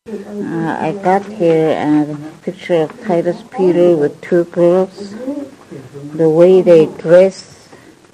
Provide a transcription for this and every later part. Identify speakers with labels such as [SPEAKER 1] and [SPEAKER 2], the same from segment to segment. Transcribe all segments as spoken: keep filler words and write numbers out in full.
[SPEAKER 1] Uh, I got here a picture of Titus Peter with two girls. The way they dress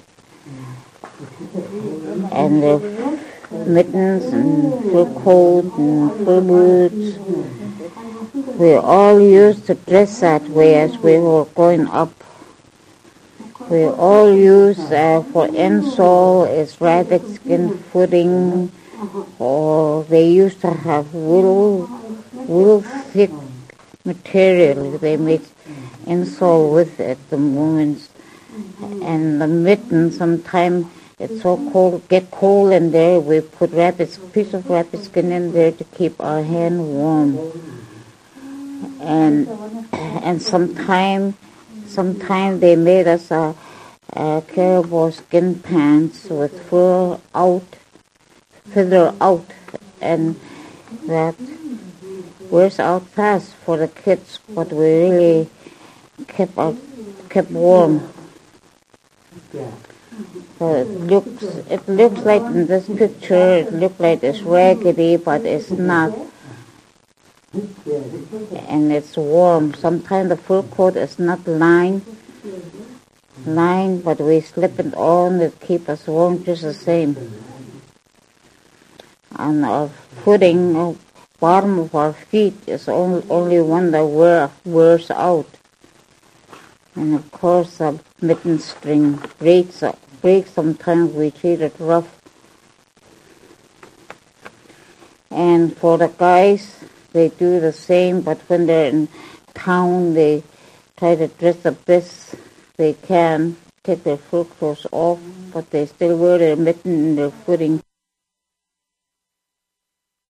[SPEAKER 1] and their mittens and fur coat and fur boots. We all used to dress that way as we were growing up. We all use uh, for insole is rabbit skin footing, or they used to have real, real thick material. They made insole with it, the women's. And the mitten, sometimes it's so cold, get cold in there, we put rabbit, piece of rabbit skin in there to keep our hand warm. And and sometimes sometime they made us a, a caribou skin pants with fur out, feather out, and that wears out fast for the kids, but we really kept out, kept warm. So it looks, it looks like in this picture, it looks like it's raggedy, but it's not. And it's warm. Sometimes the fur coat is not lined, lined, but we slip it on to keep us warm just the same. And our footing, uh, bottom of our feet is only, only one that wear, wears out. And of course the mitten string breaks, breaks sometimes. We treat it rough. And for the guys, they do the same, but when they're in town, they try to dress the best they can, take their fur clothes off, but they still wear their mitten and their footing.